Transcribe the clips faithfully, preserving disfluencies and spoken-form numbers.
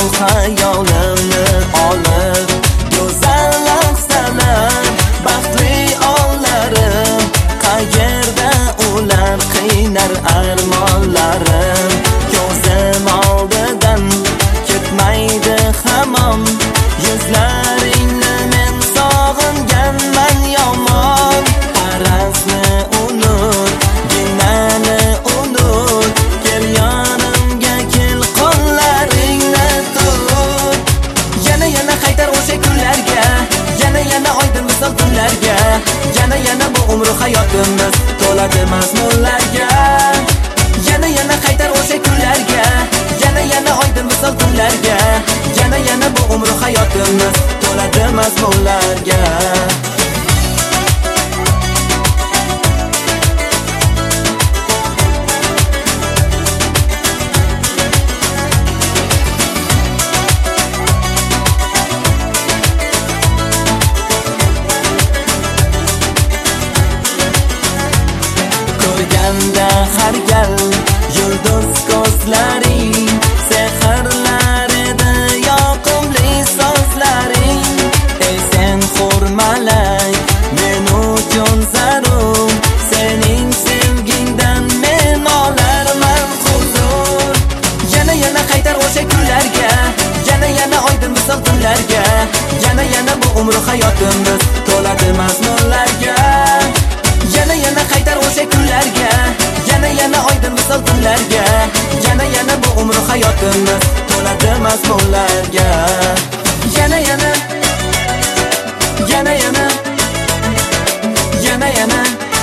go'zal xayolimni olib, go'zal lahzalar, baxtli onlarim, qayerda ular qiynar armonlarim. Ko'zim oldidan ketmaydi hamon, yuzlaringni men sog'inganman yomon. Arazni unut, ginnani unut, kel yonimga kel, qo'llaringni tut. Yana yana qaytar o'sha kunlarga, yana yana oydin misol tunlarga, yana yana bu umr hayotimiz to'ladi mazmunlarga. Yana yana qaytar o'sha kunlarga, yana yana oydin misol tunlarga, yana yana bu umr hayotimiz to'ladi mazmunlarga. Ko'rganda har gal yulduz ko'zlaring, sehrlar edi yoqimli so'zlaring. Ey sen hurmalay, men uchun zarur, sening sevgingdan men olarman huzur. Yana yana qaytar o'sha kunlarga, yana yana oydin misol tunlarga, yana yana bu umr hayotimiz to'ladi mazmunlarga. Yana yana qaytar o'sha kunlarga, yana yana oydin misol tunlarga, yana yana bu umr hayotimiz to'ladi mazmunlarga. Yana yana yana yana yana yana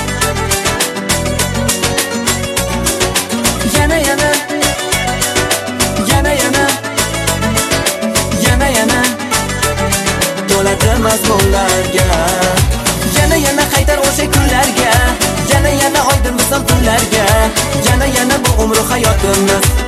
yana yana yana yana yana yana to'ladi mazmunlarga. Yana yana qaytar o'sha kunlarga, yana yana oydin misol tunlarga, yana yana bu umr hayotimiz